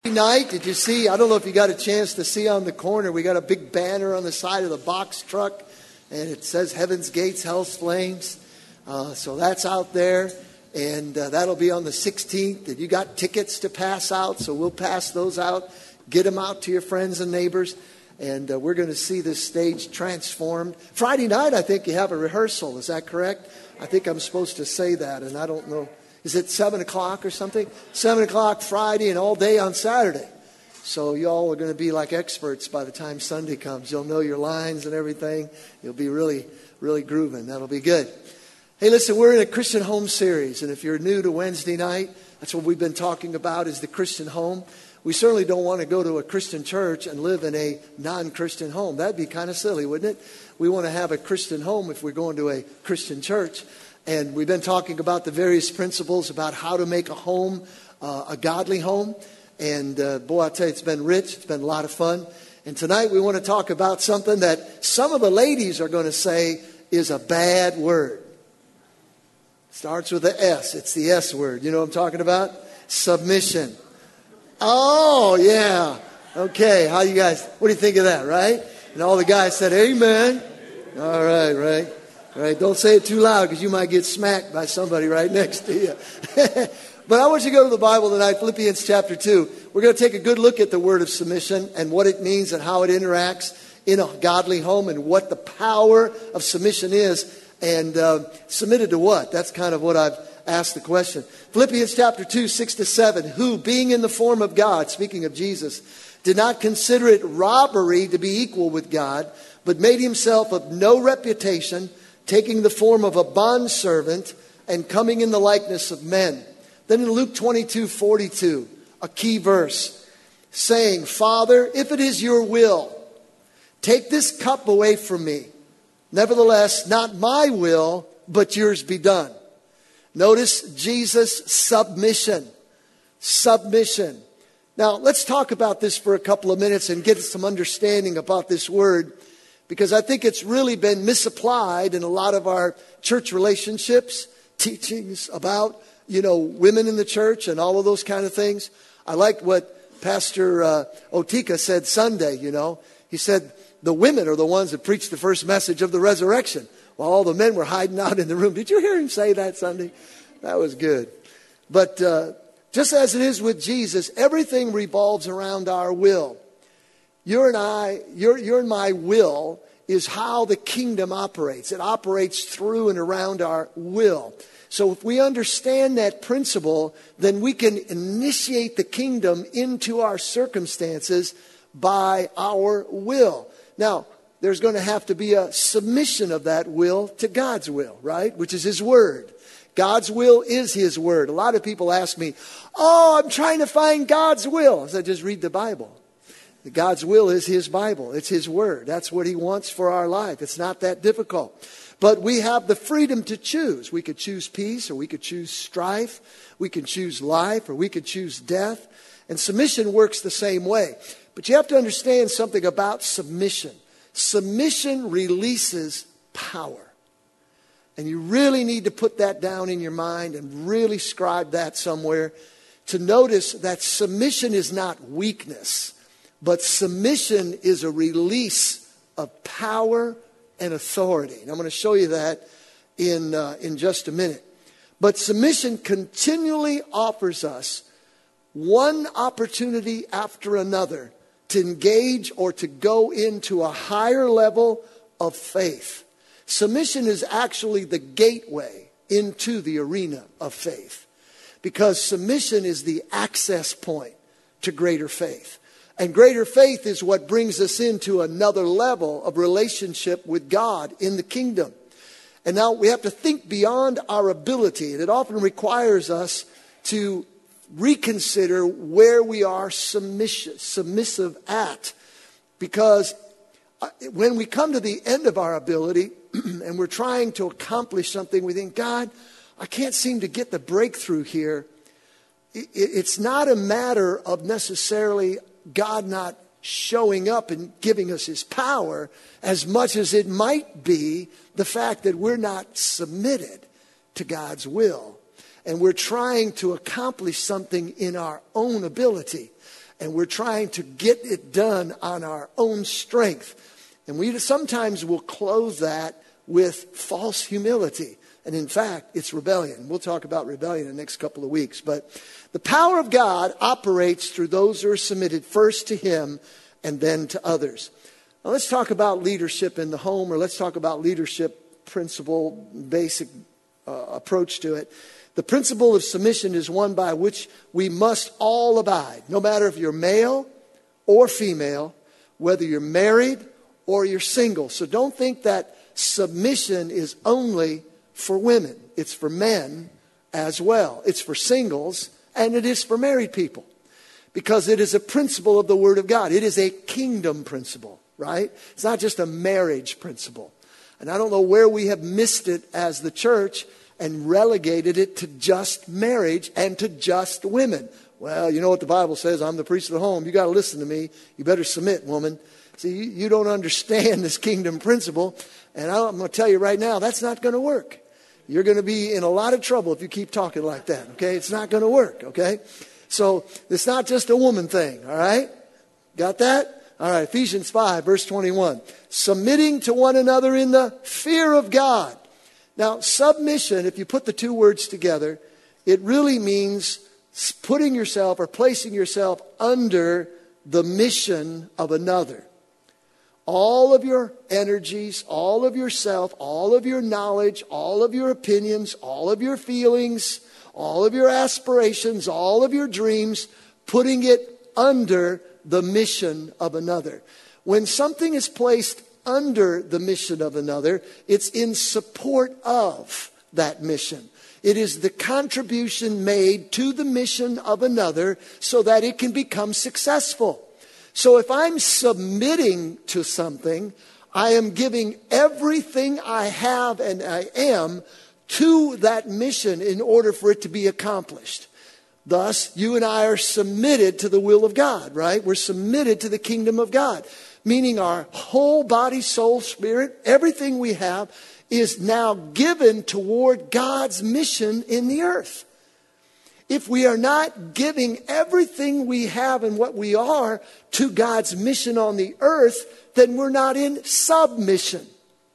Night, did you see? I don't know if you got a chance to see on the corner. We got a big banner on the side of the box truck, and it says Heaven's Gates, Hell's Flames. So that's out there, and that'll be on the 16th. And you got tickets to pass out, so we'll pass those out. Get them out to your friends and neighbors, and we're going to see this stage transformed. Friday night, I think you have a rehearsal. Is that correct? I think I'm supposed to say that, and I don't know. Is it 7 o'clock or something? 7 o'clock Friday and all day on Saturday. So y'all are going to be like experts by the time Sunday comes. You'll know your lines and everything. You'll be really, really grooving. That'll be good. Hey, listen, we're in a Christian home series. And if you're new to Wednesday night, that's what we've been talking about is the Christian home. We certainly don't want to go to a Christian church and live in a non-Christian home. That'd be kind of silly, wouldn't it? We want to have a Christian home if we're going to a Christian church. And we've been talking about the various principles about how to make a home a godly home. And boy, I tell you, it's been rich. It's been a lot of fun. And tonight we want to talk about something that some of the ladies are going to say is a bad word. Starts with the S. It's the S word. You know what I'm talking about? Submission. Oh, yeah. Okay. How you guys, what do you think of that, right? And all the guys said, amen. All right, right. Right, don't say it too loud because you might get smacked by somebody right next to you. But I want you to go to the Bible tonight, Philippians chapter 2. We're going to take a good look at the word of submission and what it means and how it interacts in a godly home and what the power of submission is. And submitted to what? That's kind of what I've asked the question. Philippians chapter 2, 6-7. Who, being in the form of God, speaking of Jesus, did not consider it robbery to be equal with God, but made himself of no reputation, taking the form of a bondservant and coming in the likeness of men. Then in Luke 22:42, a key verse, saying, Father, if it is your will, take this cup away from me. Nevertheless, not my will, but yours be done. Notice Jesus' submission. Submission. Now, let's talk about this for a couple of minutes and get some understanding about this word, because I think it's really been misapplied in a lot of our church relationships, teachings about, women in the church and all of those kind of things. I liked what Pastor Otika said Sunday, He said the women are the ones that preached the first message of the resurrection while all the men were hiding out in the room. Did you hear him say that Sunday? That was good. But just as it is with Jesus, everything revolves around our will. Your and my will is how the kingdom operates. It operates through and around our will. So if we understand that principle, then we can initiate the kingdom into our circumstances by our will. Now, there's going to have to be a submission of that will to God's will, right? Which is His Word. God's will is His Word. A lot of people ask me, I'm trying to find God's will. I said, just read the Bible. God's will is His Bible. It's His Word. That's what He wants for our life. It's not that difficult. But we have the freedom to choose. We could choose peace, or we could choose strife. We could choose life, or we could choose death. And submission works the same way. But you have to understand something about submission. Submission releases power. And you really need to put that down in your mind and really scribe that somewhere to notice that submission is not weakness. But submission is a release of power and authority. And I'm going to show you that in just a minute. But submission continually offers us one opportunity after another to engage or to go into a higher level of faith. Submission is actually the gateway into the arena of faith, because submission is the access point to greater faith. And greater faith is what brings us into another level of relationship with God in the kingdom. And now we have to think beyond our ability. And it often requires us to reconsider where we are submissive at. Because when we come to the end of our ability and we're trying to accomplish something, we think, God, I can't seem to get the breakthrough here. It's not a matter of necessarily God not showing up and giving us His power, as much as it might be the fact that we're not submitted to God's will. And we're trying to accomplish something in our own ability. And we're trying to get it done on our own strength. And we sometimes will clothe that with false humility. And in fact, it's rebellion. We'll talk about rebellion in the next couple of weeks. But the power of God operates through those who are submitted first to Him and then to others. Now let's talk about leadership in the home, or let's talk about leadership principle, basic approach to it. The principle of submission is one by which we must all abide, no matter if you're male or female, whether you're married or you're single. So don't think that submission is only for women. It's for men as well. It's for singles, and it is for married people, because it is a principle of the Word of God. It is a kingdom principle, right? It's not just a marriage principle. And I don't know where we have missed it as the church and relegated it to just marriage and to just women. Well, you know what the Bible says, I'm the priest of the home. You got to listen to me. You better submit, woman. See, you don't understand this kingdom principle. And I'm going to tell you right now, that's not going to work. You're going to be in a lot of trouble if you keep talking like that, okay? It's not going to work, okay? So it's not just a woman thing, all right? Got that? All right, Ephesians 5, verse 21. Submitting to one another in the fear of God. Now, submission, if you put the two words together, it really means putting yourself or placing yourself under the mission of another. All of your energies, all of yourself, all of your knowledge, all of your opinions, all of your feelings, all of your aspirations, all of your dreams, putting it under the mission of another. When something is placed under the mission of another, it's in support of that mission. It is the contribution made to the mission of another so that it can become successful. So if I'm submitting to something, I am giving everything I have and I am to that mission in order for it to be accomplished. Thus, you and I are submitted to the will of God, right? We're submitted to the kingdom of God, meaning our whole body, soul, spirit, everything we have is now given toward God's mission in the earth. If we are not giving everything we have and what we are to God's mission on the earth, then we're not in submission.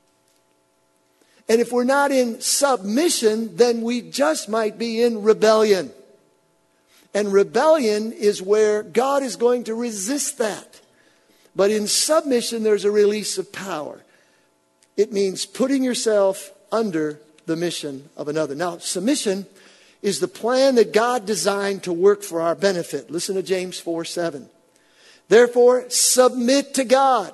And if we're not in submission, then we just might be in rebellion. And rebellion is where God is going to resist that. But in submission, there's a release of power. It means putting yourself under the mission of another. Now, submission is the plan that God designed to work for our benefit. Listen to James 4:7. Therefore, submit to God.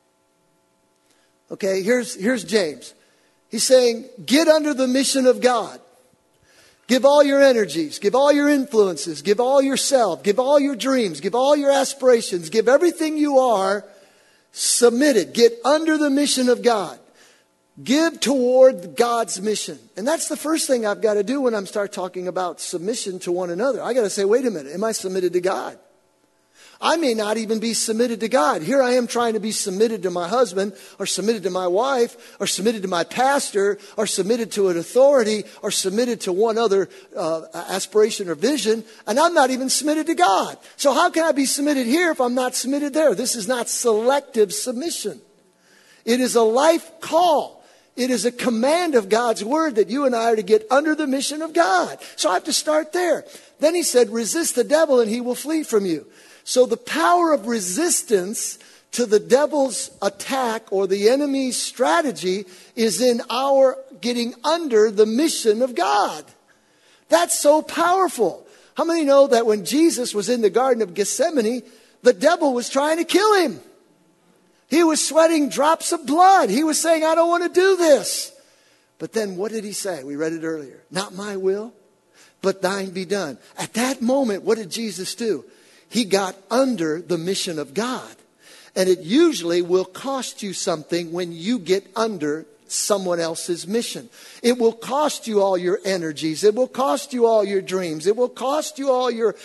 Okay, here's James. He's saying, get under the mission of God. Give all your energies, give all your influences, give all yourself, give all your dreams, give all your aspirations, give everything you are, submit it. Get under the mission of God. Give toward God's mission. And that's the first thing I've got to do when I start talking about submission to one another. I got to say, wait a minute, am I submitted to God? I may not even be submitted to God. Here I am trying to be submitted to my husband, or submitted to my wife, or submitted to my pastor, or submitted to an authority, or submitted to one other aspiration or vision, and I'm not even submitted to God. So how can I be submitted here if I'm not submitted there? This is not selective submission. It is a life call. It is a command of God's word that you and I are to get under the mission of God. So I have to start there. Then he said, resist the devil and he will flee from you. So the power of resistance to the devil's attack or the enemy's strategy is in our getting under the mission of God. That's so powerful. How many know that when Jesus was in the Garden of Gethsemane, the devil was trying to kill him? He was sweating drops of blood. He was saying, I don't want to do this. But then what did he say? We read it earlier. Not my will, but thine be done. At that moment, what did Jesus do? He got under the mission of God. And it usually will cost you something when you get under someone else's mission. It will cost you all your energies. It will cost you all your dreams. It will cost you all your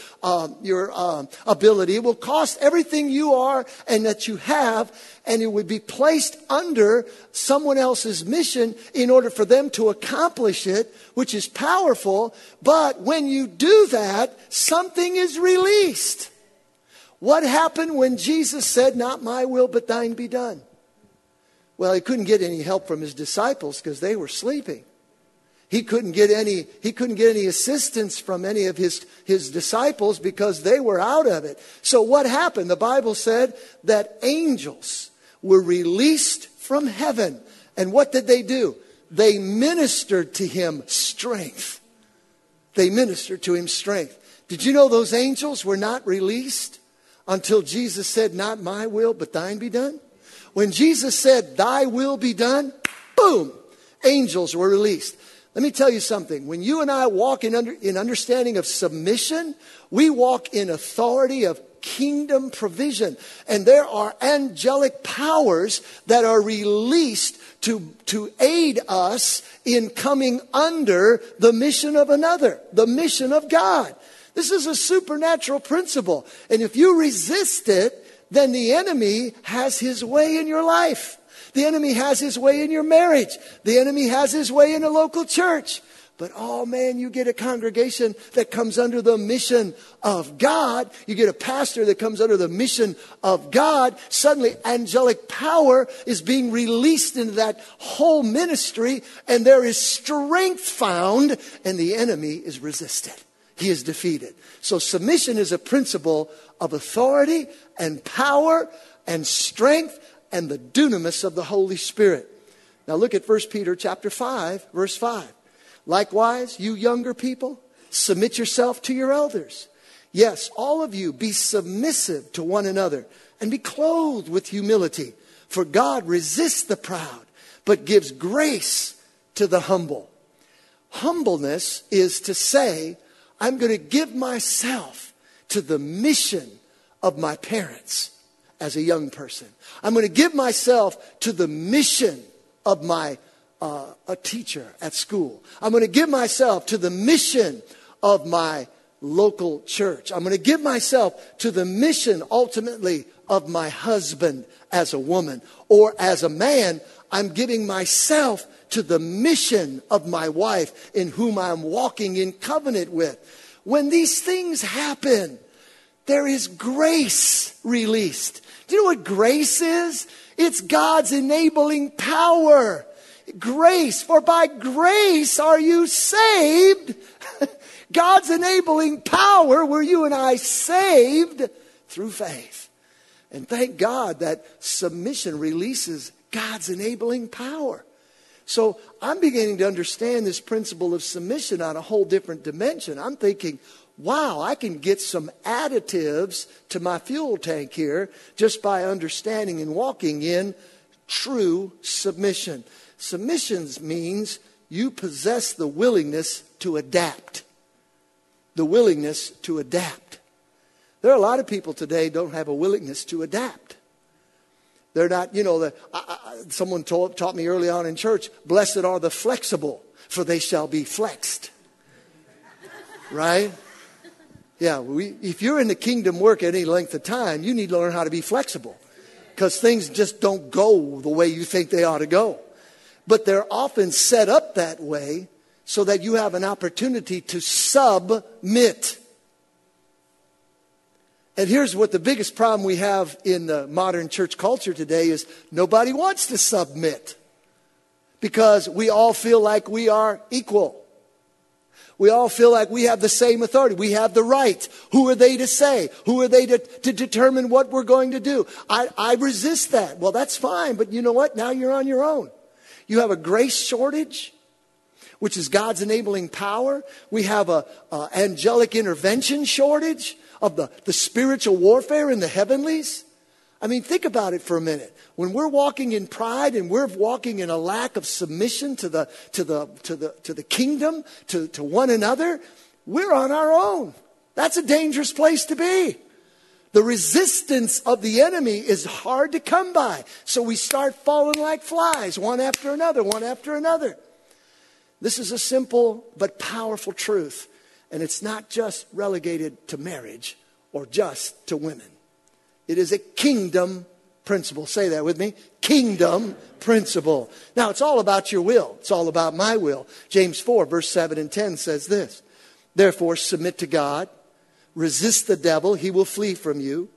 ability. It will cost everything you are and that you have, and it would be placed under someone else's mission in order for them to accomplish it, which is powerful. But when you do that, something is released. What happened when Jesus said, not my will, but thine be done? Well, he couldn't get any help from his disciples because they were sleeping. He couldn't get any assistance from any of his disciples because they were out of it. So what happened? The Bible said that angels were released from heaven. And what did they do? They ministered to him strength. They ministered to him strength. Did you know those angels were not released until Jesus said, not my will, but thine be done? When Jesus said, thy will be done, boom, angels were released. Let me tell you something. When you and I walk in understanding of submission, we walk in authority of kingdom provision. And there are angelic powers that are released to aid us in coming under the mission of another, the mission of God. This is a supernatural principle. And if you resist it, then the enemy has his way in your life. The enemy has his way in your marriage. The enemy has his way in a local church. But oh man, you get a congregation that comes under the mission of God. You get a pastor that comes under the mission of God. Suddenly angelic power is being released into that whole ministry. And there is strength found. And the enemy is resisted. He is defeated. So submission is a principle of authority and power and strength and the dunamis of the Holy Spirit. Now look at 1 Peter chapter 5, verse 5. Likewise, you younger people, submit yourself to your elders. Yes, all of you be submissive to one another and be clothed with humility. For God resists the proud, but gives grace to the humble. Humbleness is to say, I'm going to give myself to the mission of my parents as a young person. I'm going to give myself to the mission of my a teacher at school. I'm going to give myself to the mission of my local church. I'm going to give myself to the mission ultimately of my husband as a woman. Or as a man, I'm giving myself to the mission of my wife in whom I'm walking in covenant with. When these things happen, there is grace released. Do you know what grace is? It's God's enabling power. Grace, for by grace are you saved. God's enabling power were you and I saved through faith. And thank God that submission releases God's enabling power. So I'm beginning to understand this principle of submission on a whole different dimension. I'm thinking, wow, I can get some additives to my fuel tank here just by understanding and walking in true submission. Submission means you possess the willingness to adapt. The willingness to adapt. There are a lot of people today don't have a willingness to adapt. They're not, someone taught me early on in church, blessed are the flexible, for they shall be flexed. Right? Yeah, if you're in the kingdom work any length of time, you need to learn how to be flexible. Because things just don't go the way you think they ought to go. But they're often set up that way so that you have an opportunity to submit. And here's what the biggest problem we have in the modern church culture today is nobody wants to submit. Because we all feel like we are equal. We all feel like we have the same authority. We have the right. Who are they to say? Who are they to determine what we're going to do? I resist that. Well, that's fine. But you know what? Now you're on your own. You have a grace shortage, which is God's enabling power. We have a angelic intervention shortage of the spiritual warfare in the heavenlies. I mean, think about it for a minute. When we're walking in pride and we're walking in a lack of submission to the kingdom, to one another, we're on our own. That's a dangerous place to be. The resistance of the enemy is hard to come by. So we start falling like flies, one after another, one after another. This is a simple but powerful truth. And it's not just relegated to marriage or just to women. It is a kingdom principle. Say that with me. Kingdom principle. Now, it's all about your will. It's all about my will. James 4, verse 7 and 10 says this. Therefore, submit to God. Resist the devil. He will flee from you.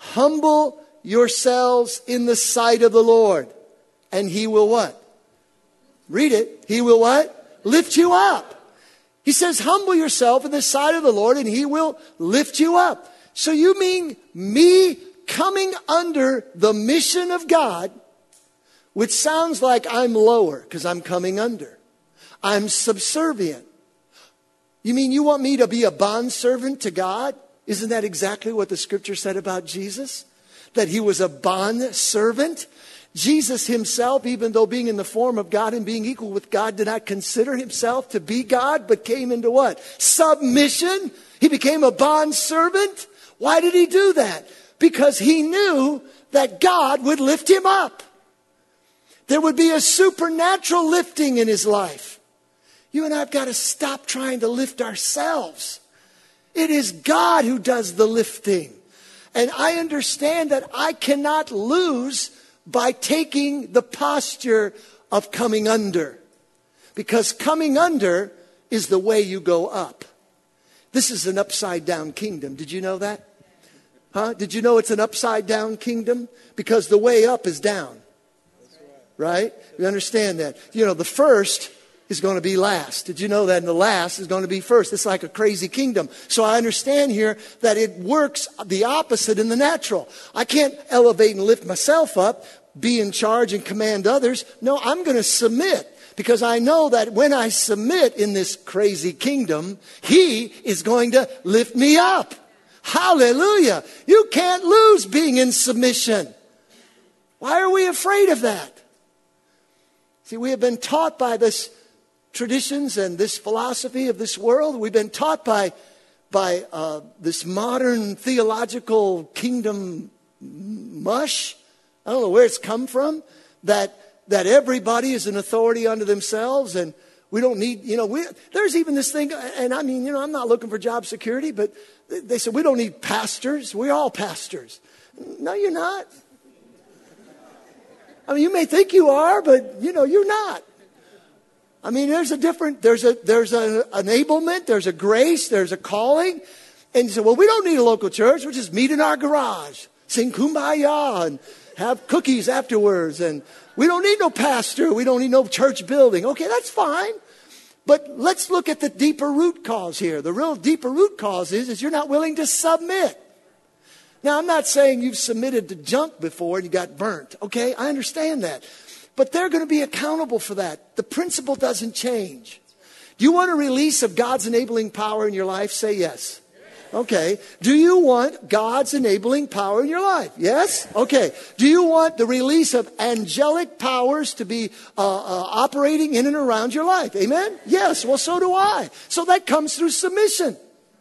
Humble yourselves in the sight of the Lord. And He will what? Read it. He will what? Lift you up. He says, humble yourself in the sight of the Lord and He will lift you up. So you mean me coming under the mission of God, which sounds like I'm lower because I'm coming under. I'm subservient. You mean you want me to be a bondservant to God? Isn't that exactly what the scripture said about Jesus? That He was a bondservant? Jesus Himself, even though being in the form of God and being equal with God, did not consider Himself to be God, but came into what? Submission. He became a bondservant. Why did He do that? Because He knew that God would lift Him up. There would be a supernatural lifting in His life. You and I have got to stop trying to lift ourselves. It is God who does the lifting. And I understand that I cannot lose by taking the posture of coming under. Because coming under is the way you go up. This is an upside down kingdom. Did you know that? Huh? Did you know it's an upside down kingdom? Because the way up is down. Right? You understand that? You know, the first is going to be last. Did you know that? And the last is going to be first. It's like a crazy kingdom. So I understand here that it works the opposite in the natural. I can't elevate and lift myself up, be in charge and command others. No, I'm going to submit. Because I know that when I submit in this crazy kingdom, He is going to lift me up. Hallelujah. You can't lose being in submission. Why are we afraid of that? See, we have been taught by this traditions and this philosophy of this world. We've been taught by this modern theological kingdom mush. I don't know where it's come from. That everybody is an authority unto themselves, and we don't need, there's even this thing, and I mean, I'm not looking for job security, but they said, we don't need pastors. We're all pastors. No, you're not. I mean, you may think you are, but, you're not. I mean, there's an enablement, there's a grace, there's a calling. And you say, well, we don't need a local church. We'll just meet in our garage, sing Kumbaya, and have cookies afterwards. And we don't need no pastor. We don't need no church building. Okay, that's fine. But let's look at the deeper root cause here. The real deeper root cause is you're not willing to submit. Now, I'm not saying you've submitted to junk before and you got burnt. Okay, I understand that. But they're going to be accountable for that. The principle doesn't change. Do you want a release of God's enabling power in your life? Say yes. Okay. Do you want God's enabling power in your life? Yes? Okay. Do you want the release of angelic powers to be operating in and around your life? Amen? Yes. Well, so do I. So that comes through submission.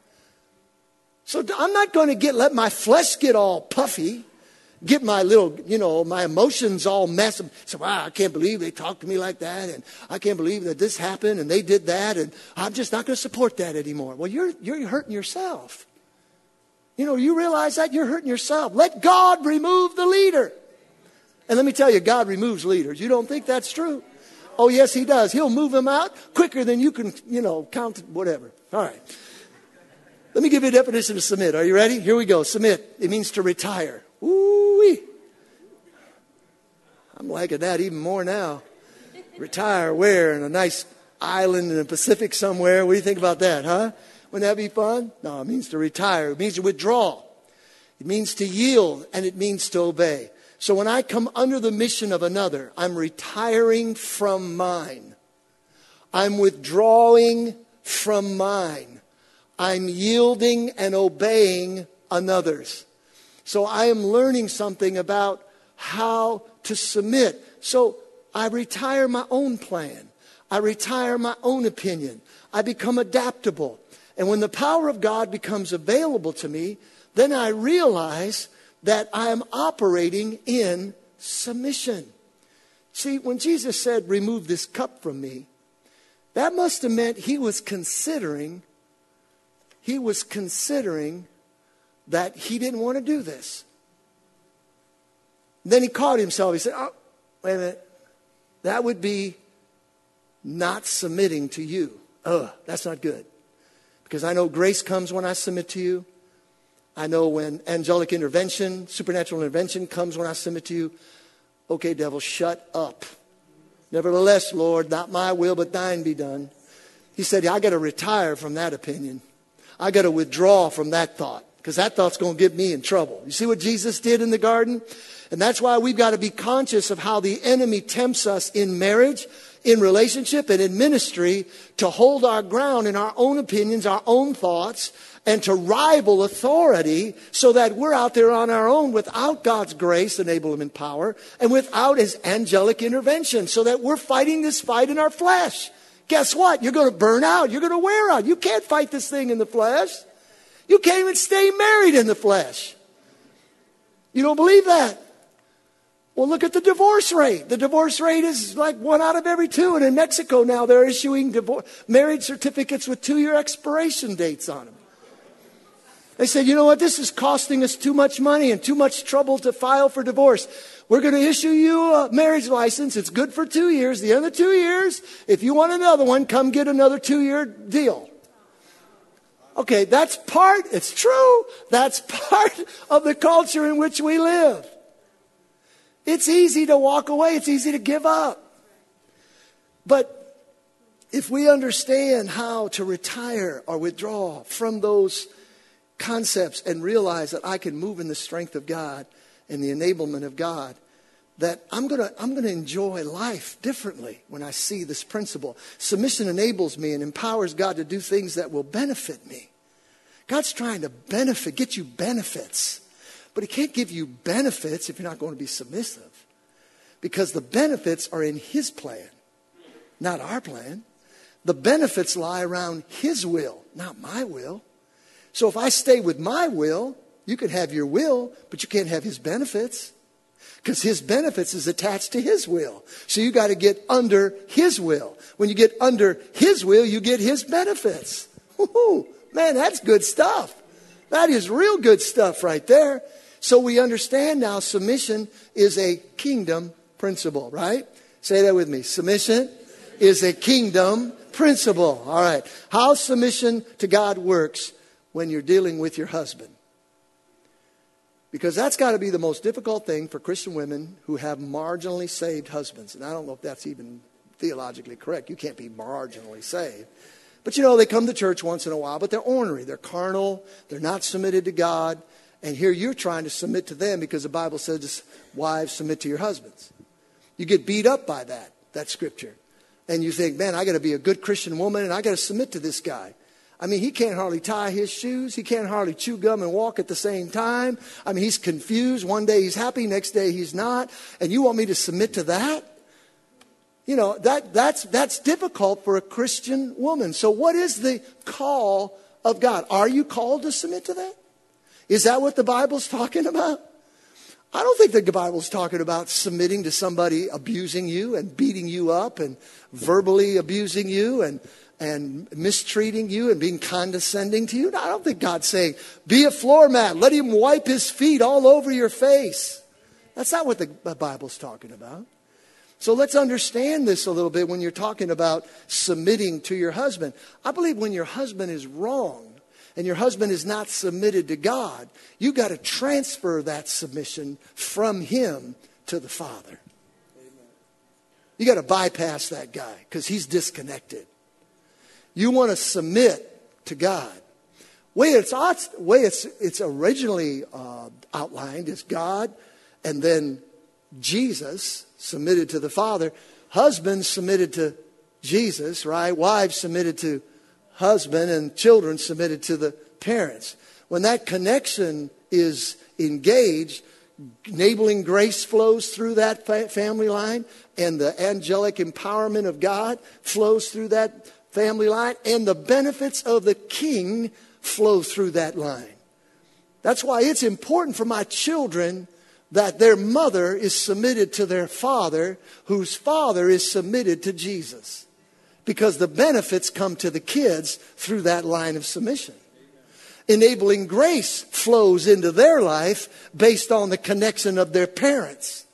So I'm not going to let my flesh get all puffy. Get my little, my emotions all messed up. So, wow, I can't believe they talked to me like that. And I can't believe that this happened and they did that. And I'm just not going to support that anymore. Well, you're hurting yourself. You realize that you're hurting yourself. Let God remove the leader. And let me tell you, God removes leaders. You don't think that's true? Oh, yes, He does. He'll move them out quicker than you can, count whatever. All right. Let me give you a definition of submit. Are you ready? Here we go. Submit. It means to retire. Ooh-wee. I'm liking that even more now. Retire where? In a nice island in the Pacific somewhere. What do you think about that, huh? Wouldn't that be fun? No, it means to retire. It means to withdraw. It means to yield, and it means to obey. So when I come under the mission of another, I'm retiring from mine. I'm withdrawing from mine. I'm yielding and obeying another's. So I am learning something about how to submit. So I retire my own plan. I retire my own opinion. I become adaptable. And when the power of God becomes available to me, then I realize that I am operating in submission. See, when Jesus said, remove this cup from me, that must have meant He was considering that He didn't want to do this. Then He caught Himself. He said, oh, wait a minute. That would be not submitting to you. That's not good. Because I know grace comes when I submit to you. I know when angelic intervention, supernatural intervention comes when I submit to you, okay, devil, shut up. Nevertheless, Lord, not my will, but thine be done. He said, I got to retire from that opinion. I got to withdraw from that thought, because that thought's going to get me in trouble. You see what Jesus did in the garden? And that's why we've got to be conscious of how the enemy tempts us in marriage, in relationship, and in ministry to hold our ground in our own opinions, our own thoughts, and to rival authority so that we're out there on our own without God's grace, enablement, power, and without his angelic intervention, so that we're fighting this fight in our flesh. Guess what? You're going to burn out. You're going to wear out. You can't fight this thing in the flesh. You can't even stay married in the flesh. You don't believe that? Well, look at the divorce rate. The divorce rate is like 1 out of every 2. And in Mexico now, they're issuing marriage certificates with 2-year expiration dates on them. They said, you know what? This is costing us too much money and too much trouble to file for divorce. We're going to issue you a marriage license. It's good for 2 years. The other 2 years, if you want another one, come get another 2-year deal. Okay, it's true. That's part of the culture in which we live. It's easy to walk away. It's easy to give up. But if we understand how to retire or withdraw from those concepts and realize that I can move in the strength of God and the enablement of God, that I'm going to enjoy life differently when I see this principle. Submission enables me and empowers God to do things that will benefit me. God's trying to get you benefits. But he can't give you benefits if you're not going to be submissive. Because the benefits are in his plan, not our plan. The benefits lie around his will, not my will. So if I stay with my will, you can have your will, but you can't have his benefits. Because his benefits is attached to his will. So you got to get under his will. When you get under his will, you get his benefits. Woo-hoo. Man, that's good stuff. That is real good stuff right there. So we understand now submission is a kingdom principle, right? Say that with me. Submission is a kingdom principle. All right. How submission to God works when you're dealing with your husband. Because that's got to be the most difficult thing for Christian women who have marginally saved husbands. And I don't know if that's even theologically correct. You can't be marginally saved. But you know, they come to church once in a while, but they're ornery. They're carnal. They're not submitted to God. And here you're trying to submit to them because the Bible says, wives, submit to your husbands. You get beat up by that scripture. And you think, man, I got to be a good Christian woman and I got to submit to this guy. I mean, he can't hardly tie his shoes. He can't hardly chew gum and walk at the same time. I mean, he's confused. One day he's happy, next day he's not. And you want me to submit to that? You know, that's difficult for a Christian woman. So what is the call of God? Are you called to submit to that? Is that what the Bible's talking about? I don't think the Bible's talking about submitting to somebody abusing you and beating you up and verbally abusing you and mistreating you and being condescending to you. I don't think God's saying, be a floor mat. Let him wipe his feet all over your face. That's not what the Bible's talking about. So let's understand this a little bit when you're talking about submitting to your husband. I believe when your husband is wrong and your husband is not submitted to God, you got to transfer that submission from him to the Father. You got to bypass that guy because he's disconnected. You want to submit to God. Way it's originally outlined is God and then Jesus submitted to the Father. Husbands submitted to Jesus, right? Wives submitted to husband and children submitted to the parents. When that connection is engaged, enabling grace flows through that family line and the angelic empowerment of God flows through that family line and the benefits of the king flow through that line. That's why it's important for my children that their mother is submitted to their father, whose father is submitted to Jesus. Because the benefits come to the kids through that line of submission. Enabling grace flows into their life based on the connection of their parents.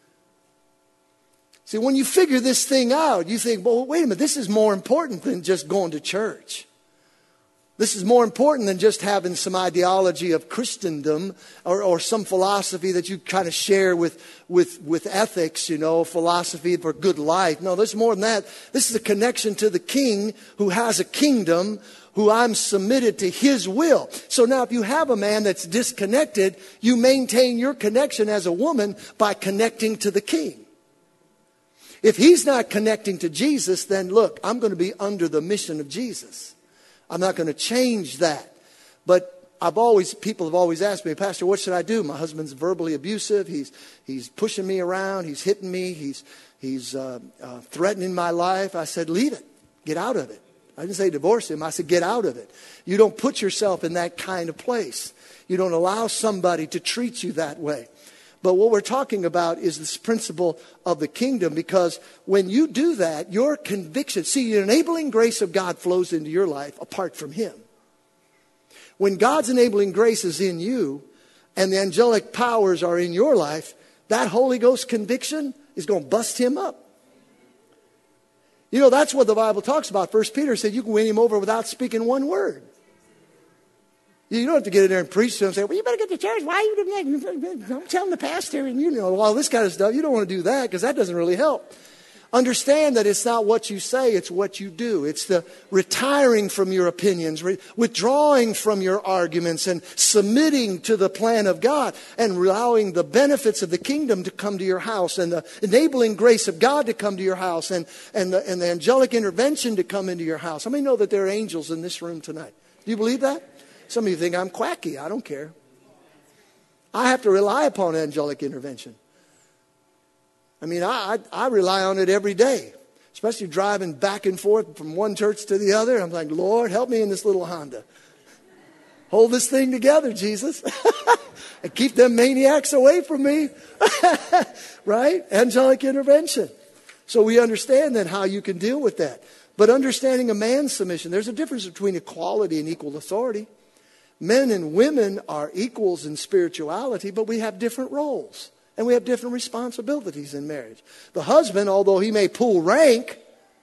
See, when you figure this thing out, you think, well, wait a minute, this is more important than just going to church. This is more important than just having some ideology of Christendom or some philosophy that you kind of share with ethics, philosophy for good life. No, there's more than that. This is a connection to the King who has a kingdom, who I'm submitted to his will. So now if you have a man that's disconnected, you maintain your connection as a woman by connecting to the King. If he's not connecting to Jesus, then look, I'm going to be under the mission of Jesus. I'm not going to change that. But people have always asked me, Pastor, what should I do? My husband's verbally abusive. He's pushing me around. He's hitting me. He's threatening my life. I said, leave it. Get out of it. I didn't say divorce him. I said, get out of it. You don't put yourself in that kind of place. You don't allow somebody to treat you that way. But what we're talking about is this principle of the kingdom, because when you do that, your conviction, see, the enabling grace of God flows into your life apart from him. When God's enabling grace is in you and the angelic powers are in your life, that Holy Ghost conviction is going to bust him up. That's what the Bible talks about. 1 Peter said you can win him over without speaking one word. You don't have to get in there and preach to him and say, well, you better get to church. Why are you doing that? I'm telling the pastor and all this kind of stuff. You don't want to do that because that doesn't really help. Understand that it's not what you say, it's what you do. It's the retiring from your opinions, withdrawing from your arguments and submitting to the plan of God and allowing the benefits of the kingdom to come to your house and the enabling grace of God to come to your house and the angelic intervention to come into your house. How many know that there are angels in this room tonight? Do you believe that? Some of you think I'm quacky. I don't care. I have to rely upon angelic intervention. I mean, I rely on it every day, especially driving back and forth from one church to the other. I'm like, Lord, help me in this little Honda. Hold this thing together, Jesus. And keep them maniacs away from me. Right? Angelic intervention. So we understand then how you can deal with that. But understanding a man's submission, there's a difference between equality and equal authority. Men and women are equals in spirituality, but we have different roles. And we have different responsibilities in marriage. The husband, although he may pull rank,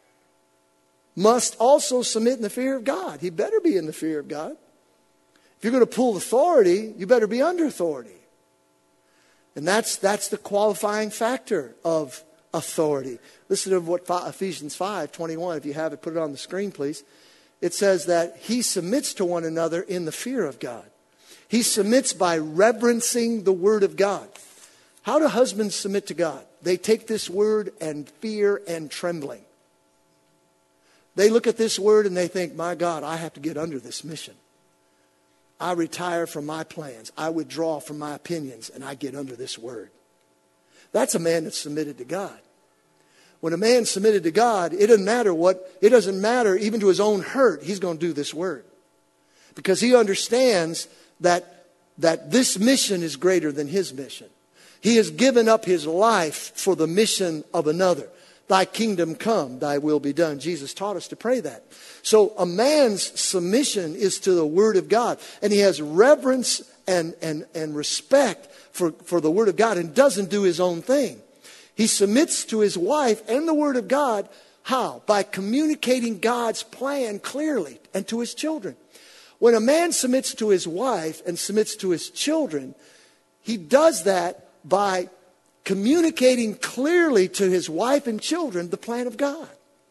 must also submit in the fear of God. He better be in the fear of God. If you're going to pull authority, you better be under authority. And that's the qualifying factor of authority. Listen to what Ephesians 5:21, if you have it, put it on the screen, please. It says that he submits to one another in the fear of God. He submits by reverencing the word of God. How do husbands submit to God? They take this word and fear and trembling. They look at this word and they think, my God, I have to get under this mission. I retire from my plans. I withdraw from my opinions and I get under this word. That's a man that's submitted to God. When a man's submitted to God, it doesn't matter even to his own hurt, he's going to do this word. Because he understands that this mission is greater than his mission. He has given up his life for the mission of another. Thy kingdom come, thy will be done. Jesus taught us to pray that. So a man's submission is to the word of God. And he has reverence and respect for the word of God and doesn't do his own thing. He submits to his wife and the word of God. How? By communicating God's plan clearly and to his children. When a man submits to his wife and submits to his children, he does that by communicating clearly to his wife and children the plan of God.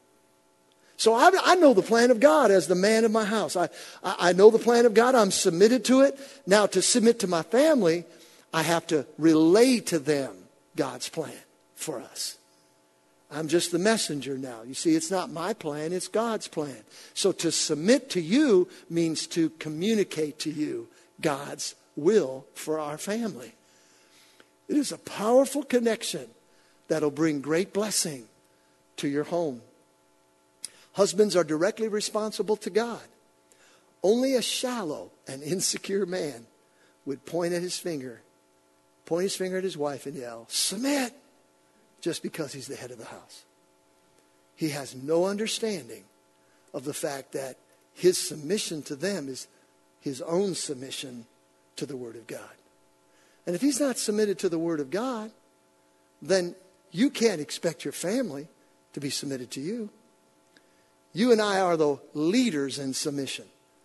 So I know the plan of God as the man of my house. I know the plan of God. I'm submitted to it. Now, to submit to my family, I have to relay to them God's plan for us. I'm just the messenger now. You see, it's not my plan, it's God's plan. So to submit to you means to communicate to you God's will for our family. It is a powerful connection that'll bring great blessing to your home. Husbands are directly responsible to God. Only a shallow and insecure man would point his finger at his wife and yell, submit, just because he's the head of the house. He has no understanding of the fact that his submission to them is his own submission to the Word of God. And if he's not submitted to the Word of God, then you can't expect your family to be submitted to you. You and I are the leaders in submission.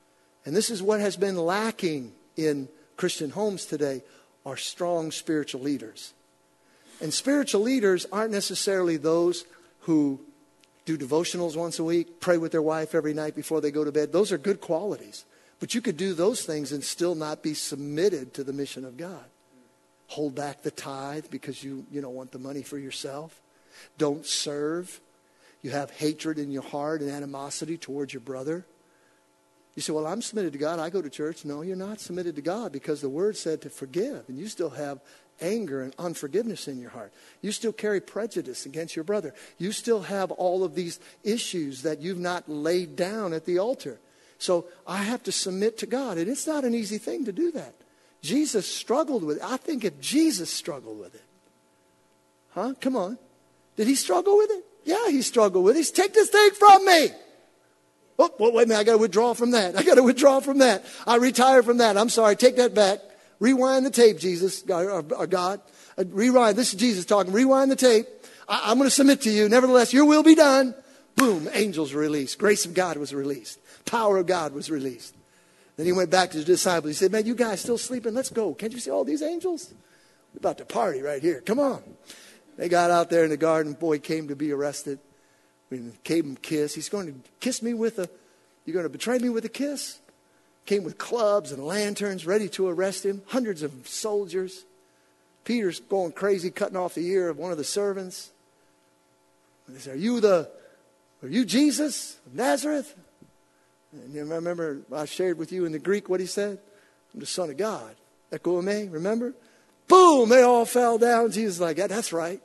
And this is what has been lacking in Christian homes today, are strong spiritual leaders. And spiritual leaders aren't necessarily those who do devotionals once a week, pray with their wife every night before they go to bed. Those are good qualities. But you could do those things and still not be submitted to the mission of God. Hold back the tithe because you don't want the money for yourself. Don't serve. You have hatred in your heart and animosity towards your brother. You say, well, I'm submitted to God. I go to church. No, you're not submitted to God because the Word said to forgive. And you still have anger and unforgiveness in your heart. You still carry prejudice against your brother. You still have all of these issues that you've not laid down at the altar. So I have to submit to God. And it's not an easy thing to do that. Jesus struggled with it. I think if Jesus struggled with it. Come on. Did he struggle with it? Yeah, he struggled with it. He's, take this thing from me. Oh, well, wait a minute. I got to withdraw from that. I retire from that. I'm sorry. Take that back. Rewind the tape, Jesus, or God. Rewind. This is Jesus talking. Rewind the tape. I'm going to submit to you. Nevertheless, your will be done. Boom. Angels were released. Grace of God was released. Power of God was released. Then he went back to his disciples. He said, man, you guys still sleeping? Let's go. Can't you see all these angels? We're about to party right here. Come on. They got out there in the garden. Boy came to be arrested. We gave him a kiss. He's going to kiss me with a, you're going to betray me with a kiss? Came with clubs and lanterns ready to arrest him. Hundreds of soldiers. Peter's going crazy, cutting off the ear of one of the servants. And they said, are you Jesus of Nazareth? And you remember I shared with you in the Greek what he said? I'm the Son of God. Echo me, remember? Boom, they all fell down. Jesus was like, yeah, that's right.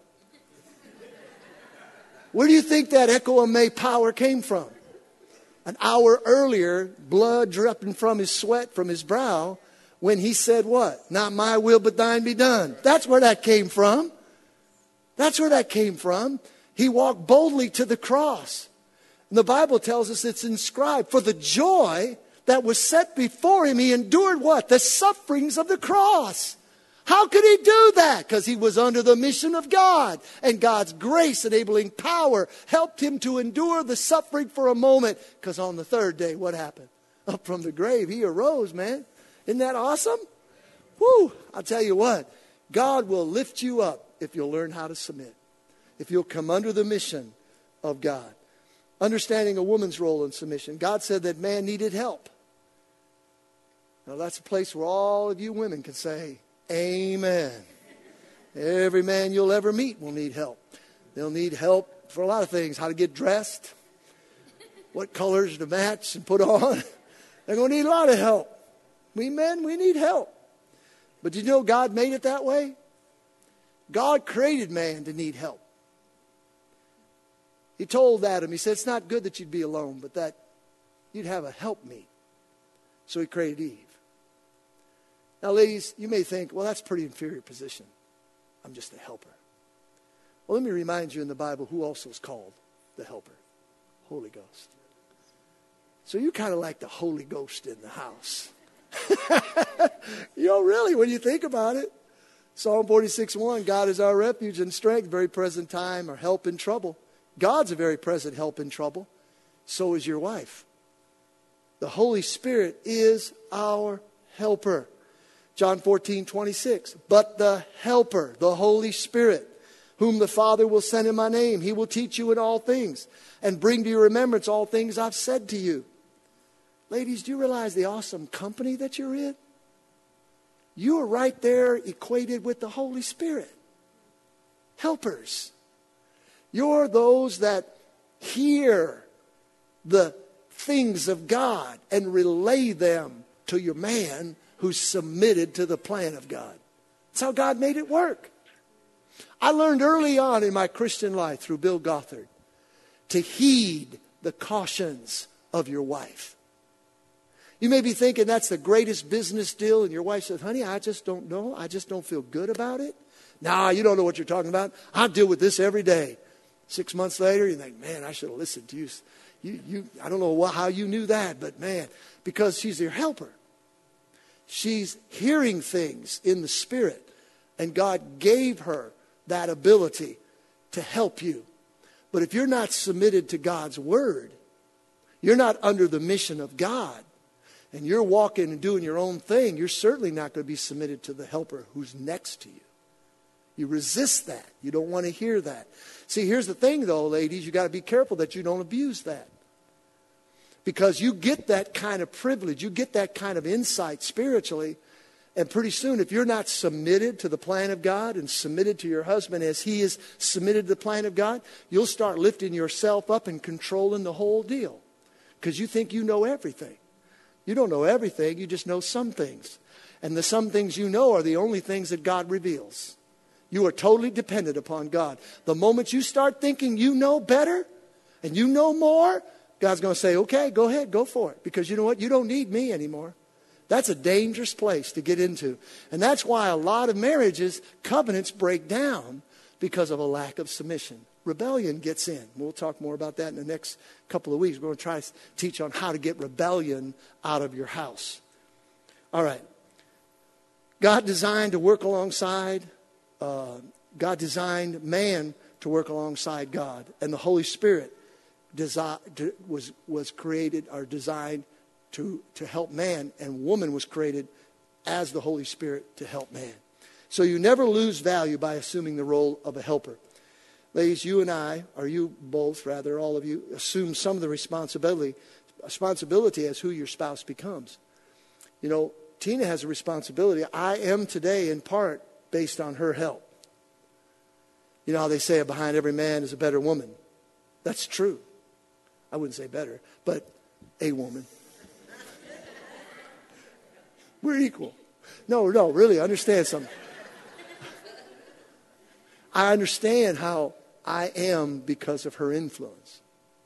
Where do you think that echo me power came from? An hour earlier, blood dripping from his sweat, from his brow, when he said what? Not my will, but thine be done. That's where that came from. He walked boldly to the cross. And the Bible tells us it's inscribed, for the joy that was set before him, he endured what? The sufferings of the cross. How could he do that? Because he was under the mission of God. And God's grace enabling power helped him to endure the suffering for a moment. Because on the third day, what happened? Up from the grave, he arose, man. Isn't that awesome? Woo! I'll tell you what. God will lift you up if you'll learn how to submit. If you'll come under the mission of God. Understanding a woman's role in submission. God said that man needed help. Now that's a place where all of you women can say, amen. Every man you'll ever meet will need help. They'll need help for a lot of things. How to get dressed. What colors to match and put on. They're going to need a lot of help. We men, we need help. But did you know God made it that way? God created man to need help. He told Adam, he said, it's not good that you'd be alone, but that you'd have a helpmeet. So he created Eve. Now, ladies, you may think, well, that's a pretty inferior position. I'm just a helper. Well, let me remind you in the Bible who also is called the helper. Holy Ghost. So you're kind of like the Holy Ghost in the house. Really, when you think about it. Psalm 46:1, God is our refuge and strength, very present time, or help in trouble. God's a very present help in trouble. So is your wife. The Holy Spirit is our helper. John 14:26. But the helper, the Holy Spirit, whom the Father will send in my name, he will teach you in all things and bring to your remembrance all things I've said to you. Ladies, do you realize the awesome company that you're in? You are right there equated with the Holy Spirit. Helpers. You're those that hear the things of God and relay them to your man who's submitted to the plan of God. That's how God made it work. I learned early on in my Christian life through Bill Gothard to heed the cautions of your wife. You may be thinking that's the greatest business deal, and your wife says, honey, I just don't know. I just don't feel good about it. Nah, you don't know what you're talking about. I deal with this every day. 6 months later, you think, man, I should have listened to you. I don't know how you knew that, but man, because she's your helper. She's hearing things in the Spirit, and God gave her that ability to help you. But if you're not submitted to God's Word, you're not under the mission of God, and you're walking and doing your own thing, you're certainly not going to be submitted to the helper who's next to you. You resist that. You don't want to hear that. See, here's the thing, though, ladies. You got to be careful that you don't abuse that. Because you get that kind of privilege. You get that kind of insight spiritually. And pretty soon, if you're not submitted to the plan of God and submitted to your husband as he is submitted to the plan of God, you'll start lifting yourself up and controlling the whole deal. Because you think you know everything. You don't know everything. You just know some things. And the some things you know are the only things that God reveals. You are totally dependent upon God. The moment you start thinking you know better and you know more, God's going to say, okay, go ahead, go for it. Because you know what? You don't need me anymore. That's a dangerous place to get into. And that's why a lot of marriages, covenants break down because of a lack of submission. Rebellion gets in. We'll talk more about that in the next couple of weeks. We're going to try to teach on how to get rebellion out of your house. All right. God designed to work alongside. God designed man to work alongside God. And the Holy Spirit was created or designed to help man, and woman was created as the Holy Spirit to help man. So you never lose value by assuming the role of a helper. Ladies, you and I, or you both, rather, all of you, assume some of the responsibility as who your spouse becomes. You know, Tina has a responsibility. I am today in part based on her help. You know how they say behind every man is a better woman. That's true. I wouldn't say better, but a woman. We're equal. No, really, understand something. I understand how I am because of her influence.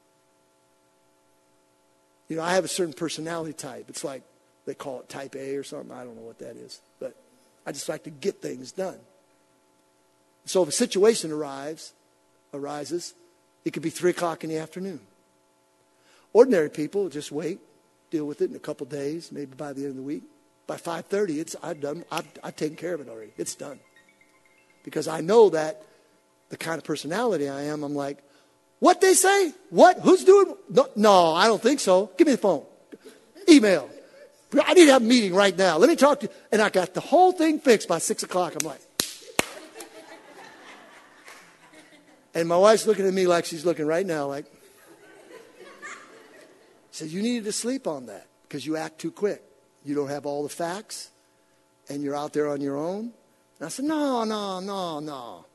You know, I have a certain personality type. It's like they call it type A or something. I don't know what that is. But I just like to get things done. So if a situation arises, it could be 3 o'clock in the afternoon. Ordinary people just wait, deal with it in a couple days, maybe by the end of the week. By 5:30, I've taken care of it already. It's done. Because I know that the kind of personality I am, I'm like, what they say? What? Who's doing? No, I don't think so. Give me the phone. Email. I need to have a meeting right now. Let me talk to you. And I got the whole thing fixed by 6 o'clock. I'm like. And my wife's looking at me like she's looking right now like. Says, you needed to sleep on that because you act too quick. You don't have all the facts, and you're out there on your own. And I said, no.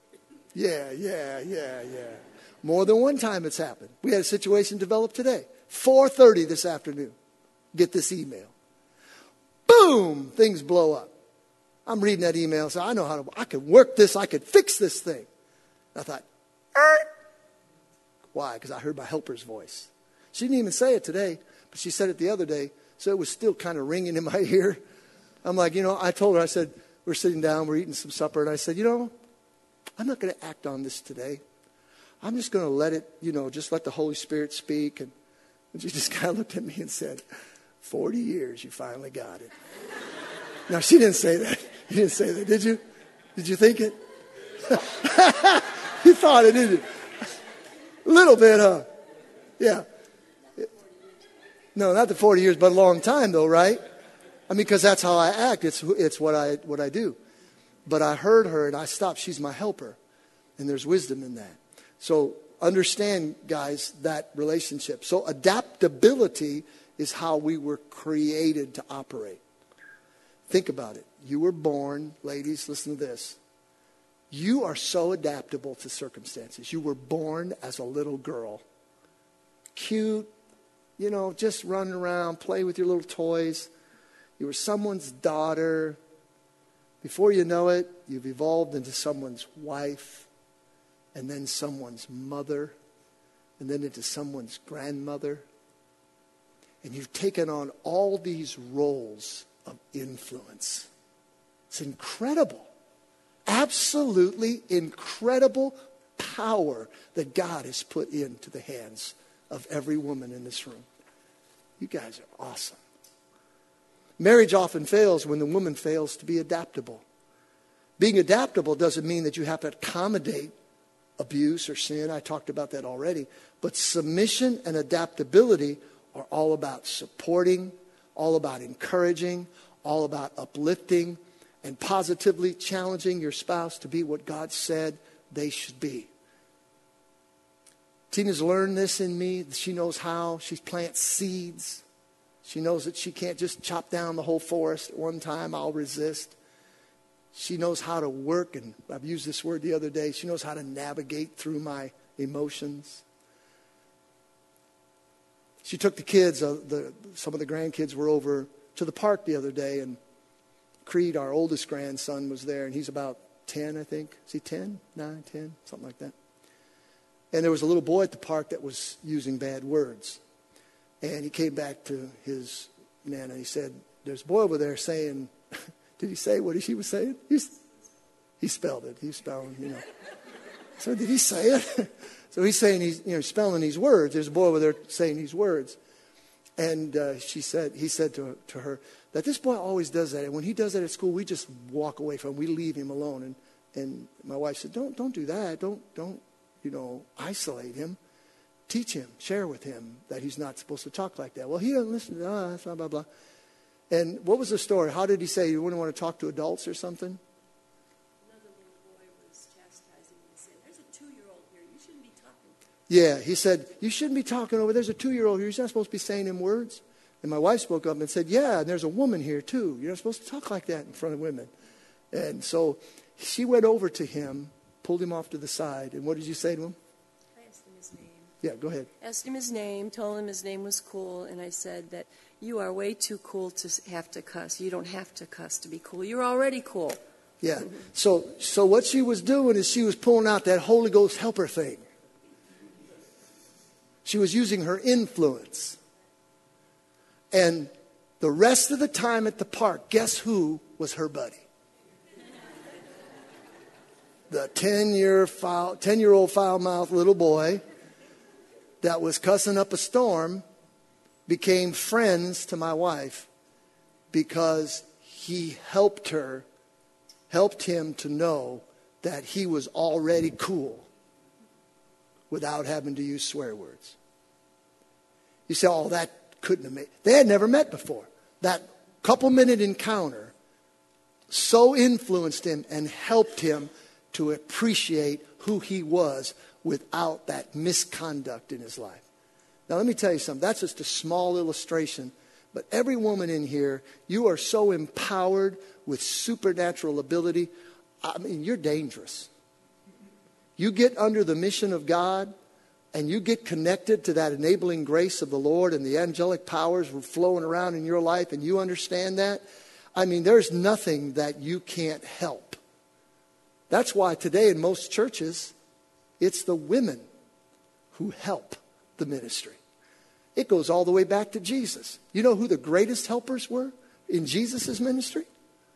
Yeah. More than one time it's happened. We had a situation develop today. 4:30 this afternoon. Get this email. Boom! Things blow up. I'm reading that email. So I could work this. I could fix this thing. I thought, why? Because I heard my helper's voice. She didn't even say it today, but she said it the other day. So it was still kind of ringing in my ear. I'm like, I told her, I said, we're sitting down, we're eating some supper. And I said, I'm not going to act on this today. I'm just going to let it, just let the Holy Spirit speak. And she just kind of looked at me and said, 40 years, you finally got it. Now, she didn't say that. You didn't say that, did you? Did you think it? You thought it, didn't you? A little bit, huh? Yeah. No, not the 40 years, but a long time, though, right? I mean, because that's how I act. It's what I do. But I heard her, and I stopped. She's my helper, and there's wisdom in that. So understand, guys, that relationship. So adaptability is how we were created to operate. Think about it. You were born, ladies, listen to this. You are so adaptable to circumstances. You were born as a little girl. Cute, just running around, play with your little toys. You were someone's daughter. Before you know it, you've evolved into someone's wife, and then someone's mother, and then into someone's grandmother. And you've taken on all these roles of influence. It's incredible. Absolutely incredible power that God has put into the hands of every woman in this room. You guys are awesome. Marriage often fails when the woman fails to be adaptable. Being adaptable doesn't mean that you have to accommodate abuse or sin. I talked about that already. But submission and adaptability are all about supporting, all about encouraging, all about uplifting, and positively challenging your spouse to be what God said they should be. Tina's learned this in me. She knows how. She plants seeds. She knows that she can't just chop down the whole forest at one time. I'll resist. She knows how to work, and I've used this word the other day. She knows how to navigate through my emotions. She took the kids, some of the grandkids were over to the park the other day, and Creed, our oldest grandson, was there, and he's about 10, I think. Is he 10? 9, 10? Something like that. And there was a little boy at the park that was using bad words. And he came back to his nana, and he said, there's a boy over there saying, did he say what he was saying? He spelled it. He's spelling, So did he say it? So he's saying, he's spelling these words. There's a boy over there saying these words. And he said to her that this boy always does that. And when he does that at school, we just walk away from him. We leave him alone. And my wife said, don't do that. Don't isolate him. Teach him, share with him that he's not supposed to talk like that. Well, he doesn't listen. Blah, blah, blah. And what was the story? How did he say you wouldn't want to talk to adults or something? Another little boy was chastising him and said, there's a 2-year-old here. You shouldn't be talking. Yeah, he said, you shouldn't be talking over. There's a 2-year-old here. He's not supposed to be saying them words. And my wife spoke up and said, yeah, and there's a woman here too. You're not supposed to talk like that in front of women. And so she went over to him, pulled him off to the side. And what did you say to him? I asked him his name. Yeah, go ahead. Asked him his name, told him his name was cool, and I said that you are way too cool to have to cuss. You don't have to cuss to be cool. You're already cool. Yeah. So what she was doing is she was pulling out that Holy Ghost helper thing. She was using her influence. And the rest of the time at the park, guess who was her buddy? The 10-year-old foul-mouthed little boy that was cussing up a storm became friends to my wife because he helped him to know that he was already cool without having to use swear words. You say, oh, that couldn't have made. They had never met before. That couple-minute encounter so influenced him and helped him to appreciate who he was without that misconduct in his life. Now, let me tell you something. That's just a small illustration. But every woman in here, you are so empowered with supernatural ability. I mean, you're dangerous. You get under the mission of God and you get connected to that enabling grace of the Lord and the angelic powers flowing around in your life and you understand that. I mean, there's nothing that you can't help. That's why today in most churches, it's the women who help the ministry. It goes all the way back to Jesus. You know who the greatest helpers were in Jesus' ministry?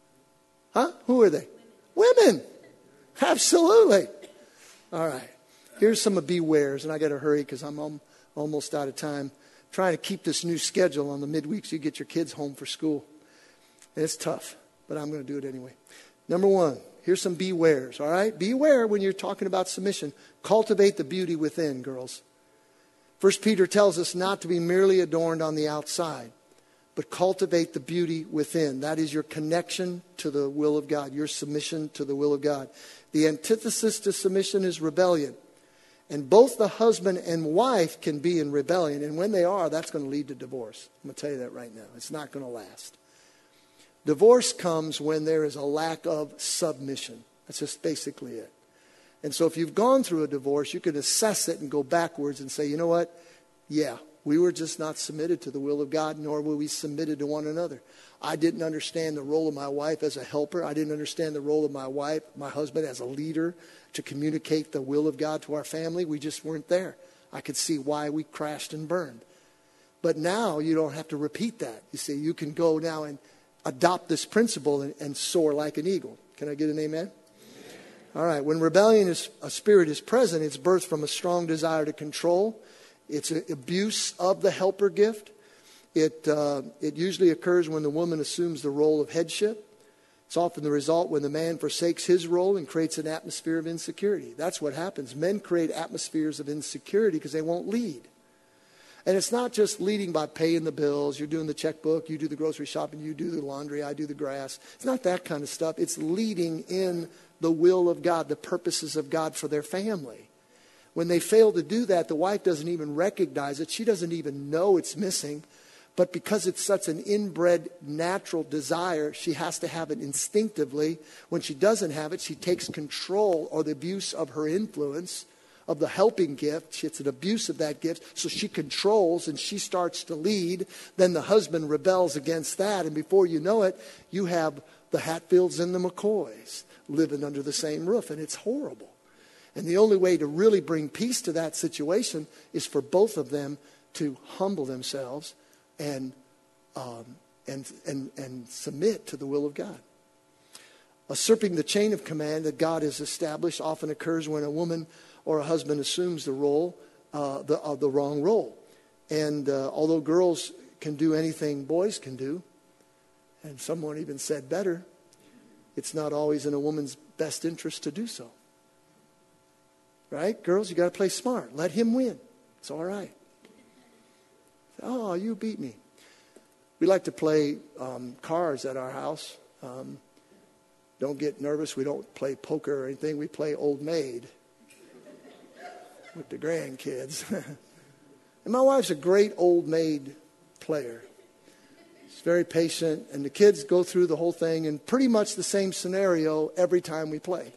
Huh? Who are they? Women. Absolutely. All right. Here's some of bewares, and I got to hurry because I'm almost out of time. Trying to keep this new schedule on the midweek so you get your kids home for school. And it's tough, but I'm going to do it anyway. Number 1, here's some bewares, all right? Beware when you're talking about submission. Cultivate the beauty within, girls. 1 Peter tells us not to be merely adorned on the outside, but cultivate the beauty within. That is your connection to the will of God, your submission to the will of God. The antithesis to submission is rebellion. And both the husband and wife can be in rebellion. And when they are, that's going to lead to divorce. I'm going to tell you that right now. It's not going to last. Divorce comes when there is a lack of submission. That's just basically it. And so if you've gone through a divorce, you can assess it and go backwards and say, you know what? Yeah, we were just not submitted to the will of God, nor were we submitted to one another. I didn't understand the role of my wife as a helper. I didn't understand the role of my husband as a leader to communicate the will of God to our family. We just weren't there. I could see why we crashed and burned. But now you don't have to repeat that. You see, you can go now and adopt this principle and soar like an eagle. Can I get an amen? All right. When rebellion a spirit is present, it's birthed from a strong desire to control. It's an abuse of the helper gift. It usually occurs when the woman assumes the role of headship. It's often the result when the man forsakes his role and creates an atmosphere of insecurity. That's what happens. Men create atmospheres of insecurity because they won't lead. And it's not just leading by paying the bills. You're doing the checkbook, you do the grocery shopping, you do the laundry, I do the grass. It's not that kind of stuff. It's leading in the will of God, the purposes of God for their family. When they fail to do that, the wife doesn't even recognize it. She doesn't even know it's missing. But because it's such an inbred natural desire, she has to have it instinctively. When she doesn't have it, she takes control or the abuse of her influence, of the helping gift. It's an abuse of that gift. So she controls and she starts to lead. Then the husband rebels against that. And before you know it, you have the Hatfields and the McCoys living under the same roof. And it's horrible. And the only way to really bring peace to that situation is for both of them to humble themselves and submit to the will of God. Usurping the chain of command that God has established often occurs when a woman or a husband assumes the role, the wrong role. And although girls can do anything boys can do, and someone even said better, it's not always in a woman's best interest to do so. Right? Girls, you got to play smart. Let him win. It's all right. Oh, you beat me. We like to play cards at our house. Don't get nervous. We don't play poker or anything. We play Old Maid with the grandkids. And my wife's a great Old Maid player. She's very patient. And the kids go through the whole thing in pretty much the same scenario every time we play.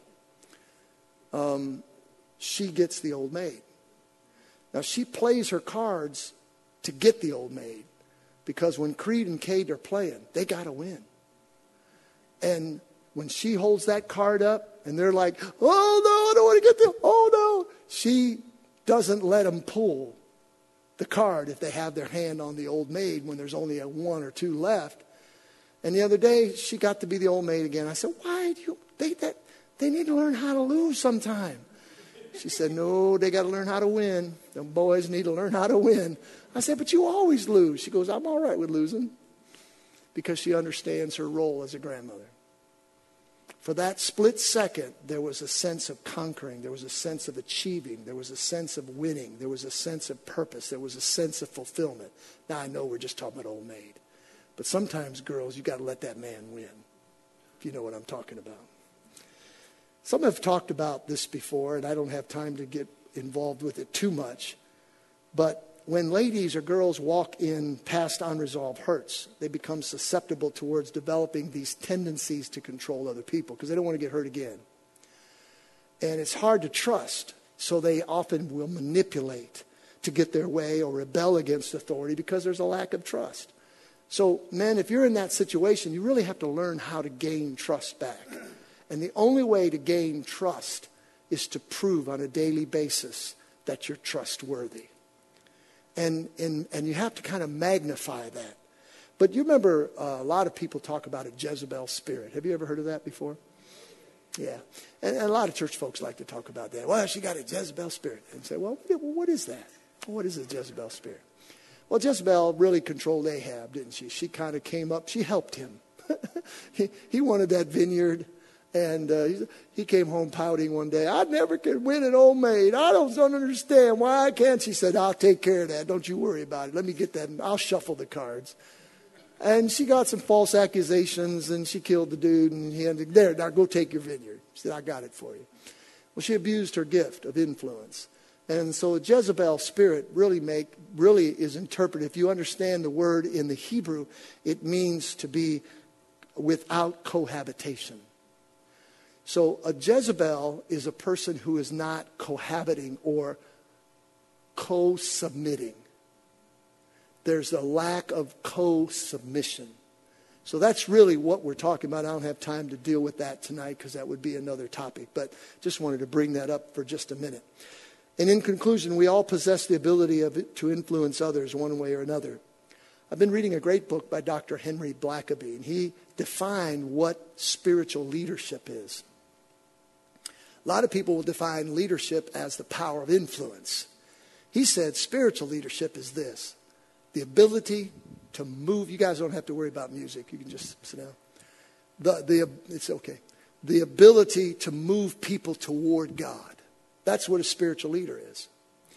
She gets the Old Maid. Now, she plays her cards to get the Old Maid, because when Creed and Kate are playing, they got to win. And when she holds that card up and they're like, oh no, I don't want to get the, oh no, she doesn't let them pull the card if they have their hand on the Old Maid when there's only a one or two left. And the other day she got to be the Old Maid again. I said, why do you, they need to learn how to lose sometime. She said, no, they got to learn how to win. The boys need to learn how to win. I said, but you always lose. She goes, I'm all right with losing, because she understands her role as a grandmother. For that split second, there was a sense of conquering. There was a sense of achieving. There was a sense of winning. There was a sense of purpose. There was a sense of fulfillment. Now, I know we're just talking about Old Maid. But sometimes, girls, you got to let that man win, if you know what I'm talking about. Some have talked about this before, and I don't have time to get involved with it too much. But when ladies or girls walk in past unresolved hurts, they become susceptible towards developing these tendencies to control other people because they don't want to get hurt again. And it's hard to trust, so they often will manipulate to get their way or rebel against authority because there's a lack of trust. So, men, if you're in that situation, you really have to learn how to gain trust back. And the only way to gain trust is to prove on a daily basis that you're trustworthy. And you have to kind of magnify that. But you remember a lot of people talk about a Jezebel spirit. Have you ever heard of that before? Yeah. And a lot of church folks like to talk about that. Well, she got a Jezebel spirit. And say, well, what is that? What is a Jezebel spirit? Well, Jezebel really controlled Ahab, didn't she? She kind of came up. She helped him. He wanted that vineyard. And he came home pouting one day. I never could win an Old Maid. I don't understand why I can't. She said, I'll take care of that. Don't you worry about it. Let me get that. I'll shuffle the cards. And she got some false accusations, and she killed the dude. And he ended, there, now go take your vineyard. She said, I got it for you. Well, she abused her gift of influence. And so a Jezebel spirit really is interpreted. If you understand the word in the Hebrew, it means to be without cohabitation. So a Jezebel is a person who is not cohabiting or co-submitting. There's a lack of co-submission. So that's really what we're talking about. I don't have time to deal with that tonight because that would be another topic. But just wanted to bring that up for just a minute. And in conclusion, we all possess the ability to influence others one way or another. I've been reading a great book by Dr. Henry Blackaby, and he defined what spiritual leadership is. A lot of people will define leadership as the power of influence. He said spiritual leadership is this: the ability to move. You guys don't have to worry about music. You can just sit down. It's okay. The ability to move people toward God. That's what a spiritual leader is.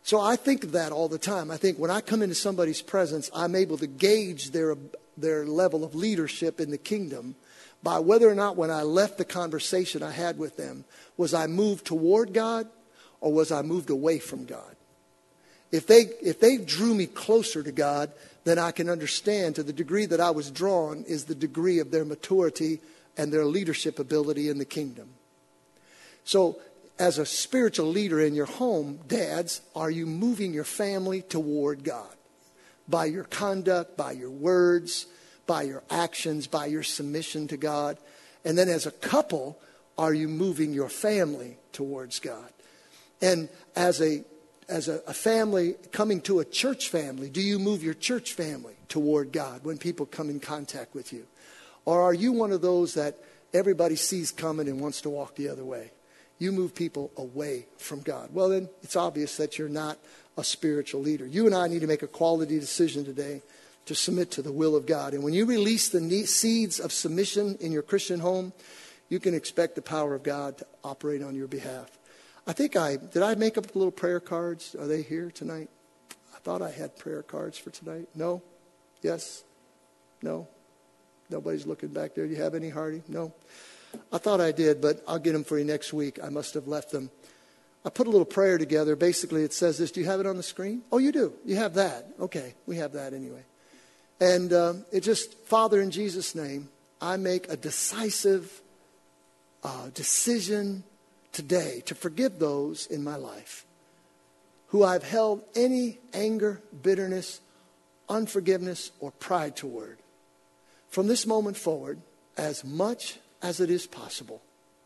So I think of that all the time. I think when I come into somebody's presence, I'm able to gauge their level of leadership in the kingdom by whether or not when I left the conversation I had with them, was I moved toward God or was I moved away from God? If they drew me closer to God, then I can understand to the degree that I was drawn is the degree of their maturity and their leadership ability in the kingdom. So as a spiritual leader in your home, dads, are you moving your family toward God? By your conduct, by your words, by your actions, by your submission to God. And then as a couple, are you moving your family towards God? And as a family coming to a church family, do you move your church family toward God when people come in contact with you? Or are you one of those that everybody sees coming and wants to walk the other way? You move people away from God. Well, then it's obvious that you're not a spiritual leader. You and I need to make a quality decision today to submit to the will of God. And when you release the seeds of submission in your Christian home, you can expect the power of God to operate on your behalf. Did I make up little prayer cards? Are they here tonight? I thought I had prayer cards for tonight. No? Yes? No? Nobody's looking back there. Do you have any, Hardy? No? I thought I did, but I'll get them for you next week. I must have left them. I put a little prayer together. Basically, it says this. Do you have it on the screen? Oh, you do. You have that. Okay. We have that anyway. And it just, Father, in Jesus' name, I make a decisive decision today to forgive those in my life who I've held any anger, bitterness, unforgiveness, or pride toward. From this moment forward, as much as it is possible,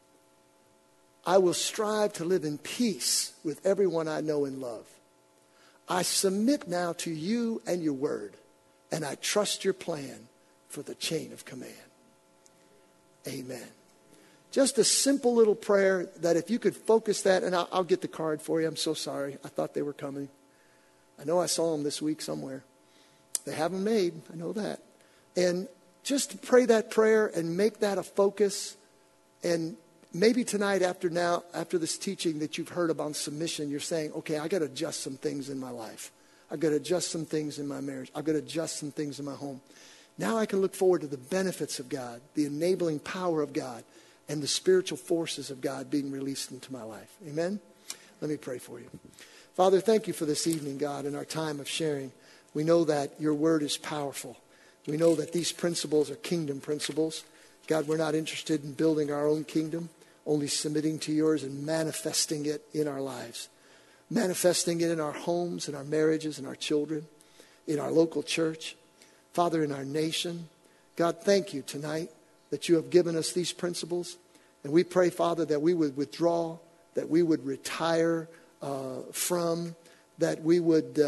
I will strive to live in peace with everyone I know and love. I submit now to you and your word, and I trust your plan for the chain of command. Amen. Just a simple little prayer that if you could focus that, and I'll get the card for you. I'm so sorry. I thought they were coming. I know I saw them this week somewhere. They haven't made. I know that. And just pray that prayer and make that a focus. And maybe tonight after this teaching that you've heard about submission, you're saying, okay, I got to adjust some things in my life. I've got to adjust some things in my marriage. I've got to adjust some things in my home. Now I can look forward to the benefits of God, the enabling power of God, and the spiritual forces of God being released into my life. Amen? Let me pray for you. Father, thank you for this evening, God, and our time of sharing. We know that your word is powerful. We know that these principles are kingdom principles. God, we're not interested in building our own kingdom, only submitting to yours and manifesting it in our lives. Manifesting it in our homes, in our marriages, in our children, in our local church. Father, in our nation. God, thank you tonight that you have given us these principles. And we pray, Father, that we would withdraw, that we would retire from, that we would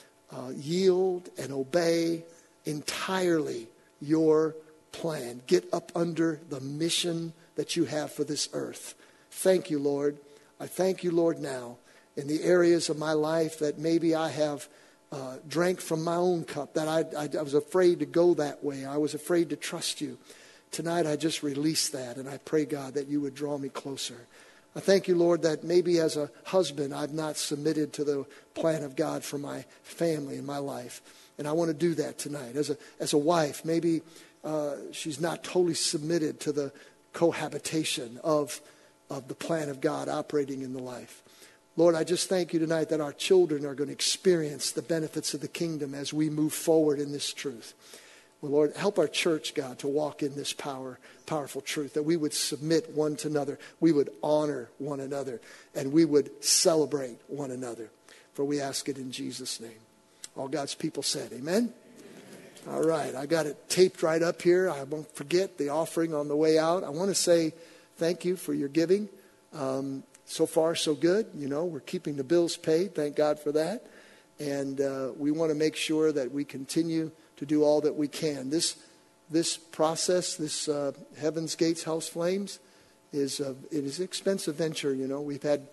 yield and obey entirely your plan. Get up under the mission that you have for this earth. Thank you, Lord. I thank you, Lord, now in the areas of my life that maybe I have drank from my own cup, that I was afraid to go that way. I was afraid to trust you. Tonight I just release that, and I pray, God, that you would draw me closer. I thank you, Lord, that maybe as a husband I've not submitted to the plan of God for my family and my life. And I want to do that tonight. As a wife, maybe she's not totally submitted to the cohabitation of the plan of God operating in the life. Lord, I just thank you tonight that our children are going to experience the benefits of the kingdom as we move forward in this truth. Well, Lord, help our church, God, to walk in this powerful truth, that we would submit one to another, we would honor one another, and we would celebrate one another. For we ask it in Jesus' name. All God's people said, amen? All right, I got it taped right up here. I won't forget the offering on the way out. I want to say thank you for your giving. So far, so good. You know, we're keeping the bills paid. Thank God for that. And we want to make sure that we continue to do all that we can. This process, this Heaven's Gates House Flames, it is an expensive venture. You know, we've had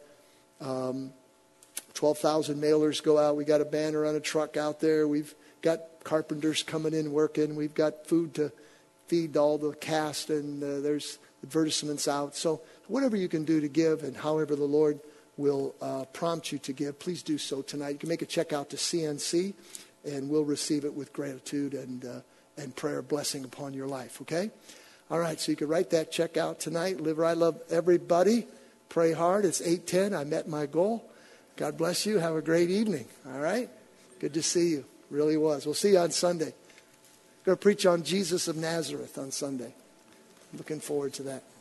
12,000 mailers go out. We got a banner on a truck out there. We've got carpenters coming in working. We've got food to feed all the cast, and there's advertisements out. So whatever you can do to give, and however the Lord will prompt you to give, please do so tonight. You can make a check out to CNC, and we'll receive it with gratitude and prayer blessing upon your life, okay? All right, so you can write that check out tonight. Live right, love everybody. Pray hard. It's 8:10. I met my goal. God bless you. Have a great evening, all right? Good to see you. Really was. We'll see you on Sunday. I'm going to preach on Jesus of Nazareth on Sunday. Looking forward to that.